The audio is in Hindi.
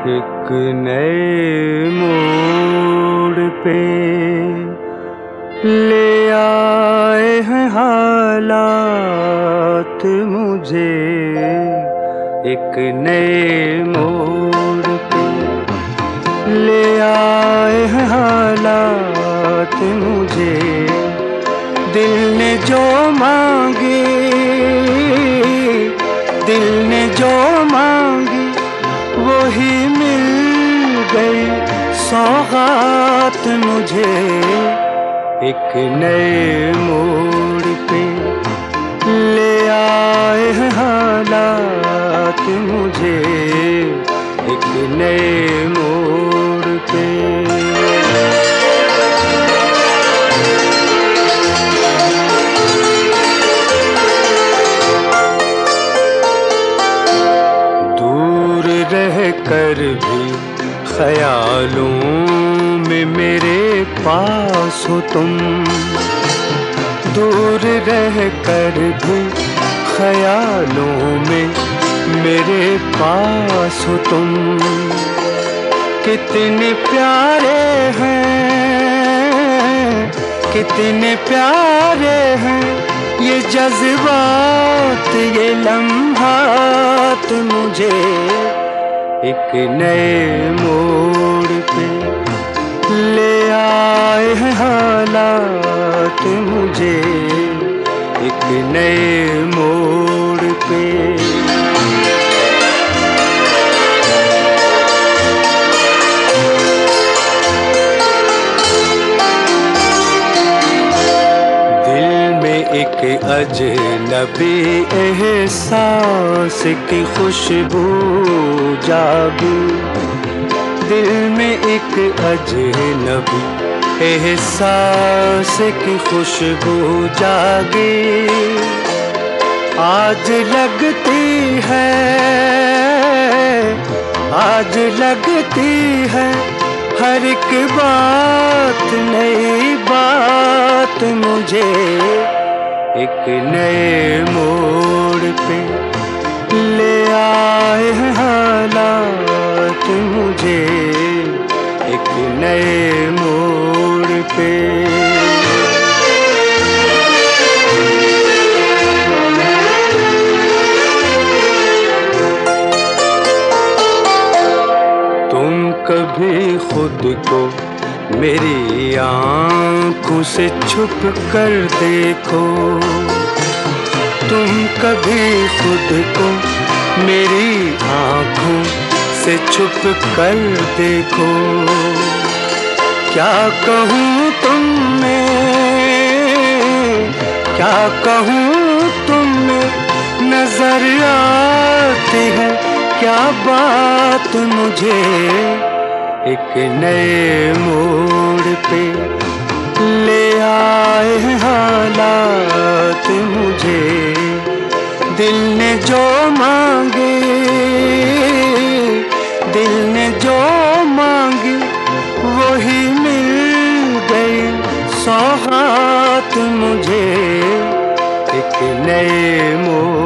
एक नए मोड़ पे ले आए हैं हालात मुझे। एक नए मोड़ पे ले आए हैं हालात मुझे। दिल ने जो मांगी, दिल ने जो मांगी वही मिल गई सौगात मुझे। एक नए मोड़ पे ले आए हैं हालात मुझे। एक नए मोड़ पे रह कर भी ख्यालों में मेरे पास हो तुम। दूर रह कर भी ख्यालों में मेरे पास हो तुम। कितने प्यारे हैं, कितने प्यारे हैं ये जज्बात, ये लम्हात मुझे। एक नए मोड़ पे ले आए हैं हालात मुझे। एक नए मोड़ पे एक अजनबी एहसास की खुशबू जागी। दिल में एक अजनबी एहसास की खुशबू जागी। आज लगती है, आज लगती है हर एक बात नई बात मुझे। एक नए मोड़ पे ले आए हैं हालात मुझे। एक नए मोड़ पे तुम कभी खुद को मेरी आँखों से छुप कर देखो। तुम कभी खुद को मेरी आँखों से छुप कर देखो। क्या कहूँ तुममें, क्या कहूँ तुममें नजर आती है क्या बात मुझे। एक नए मोड़ पे ले आए हैं हालात मुझे। दिल ने जो मांगी, दिल ने जो मांगी वही मिल गई सौगात मुझे। एक नए मोड़